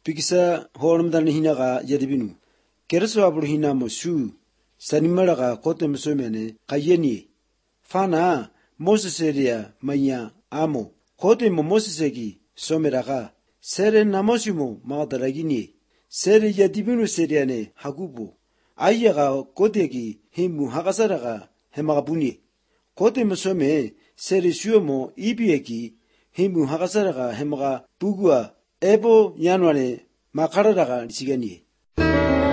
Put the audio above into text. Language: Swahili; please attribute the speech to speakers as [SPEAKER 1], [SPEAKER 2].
[SPEAKER 1] Pikisa hormdan hinaga yadibinu. Kereso abru hina mosu. Sanimaraga kote musomene kayeni. Fana Moses area maya amo. Kote mo Mosesegi someraga. Sere namosimo magadaragini. Sere yadibinu seriane hagubu. Ayaga kotegi himu hagasaraga hemagabuni. Kote musome sere suomo ibieki himu hagasaraga hemaga bugua ebo yanwane makararaga sigani.